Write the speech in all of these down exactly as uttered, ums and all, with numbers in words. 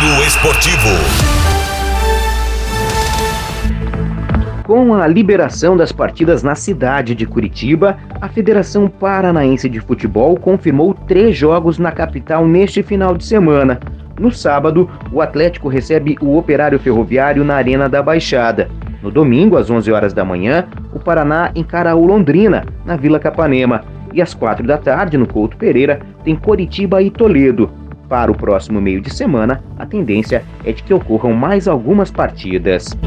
Giro Esportivo. Com a liberação das partidas na cidade de Curitiba, a Federação Paranaense de Futebol confirmou três jogos na capital neste final de semana. No sábado, o Atlético recebe o Operário Ferroviário na Arena da Baixada. No domingo, às onze horas da manhã, o Paraná encara o Londrina, na Vila Capanema. E às quatro da tarde, no Couto Pereira, tem Coritiba e Toledo. Para o próximo meio de semana, a tendência é de que ocorram mais algumas partidas.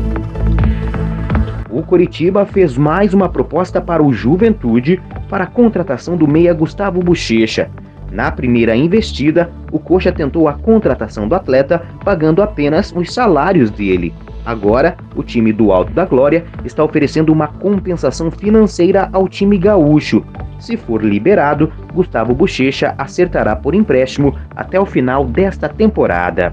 O Coritiba fez mais uma proposta para o Juventude para a contratação do meia Gustavo Bochecha. Na primeira investida, o Coxa tentou a contratação do atleta pagando apenas os salários dele. Agora, o time do Alto da Glória está oferecendo uma compensação financeira ao time gaúcho. Se for liberado, Gustavo Bochecha acertará por empréstimo até o final desta temporada.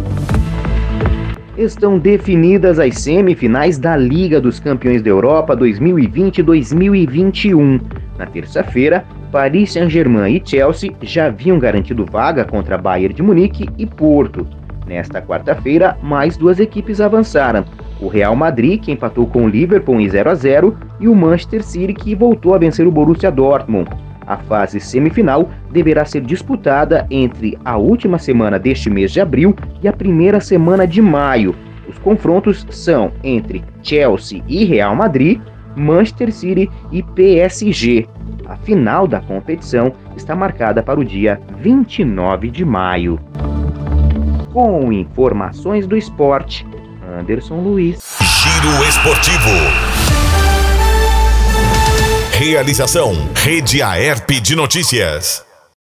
Estão definidas as semifinais da Liga dos Campeões da Europa dois mil e vinte dois mil e vinte e um. Na terça-feira, Paris Saint-Germain e Chelsea já haviam garantido vaga contra Bayern de Munique e Porto. Nesta quarta-feira, mais duas equipes avançaram. O Real Madrid, que empatou com o Liverpool em zero a zero, e o Manchester City, que voltou a vencer o Borussia Dortmund. A fase semifinal deverá ser disputada entre a última semana deste mês de abril e a primeira semana de maio. Os confrontos são entre Chelsea e Real Madrid, Manchester City e P S G. A final da competição está marcada para o dia vinte e nove de maio. Com informações do esporte, Anderson Luiz. Giro Esportivo. Realização: Rede Aerp de Notícias.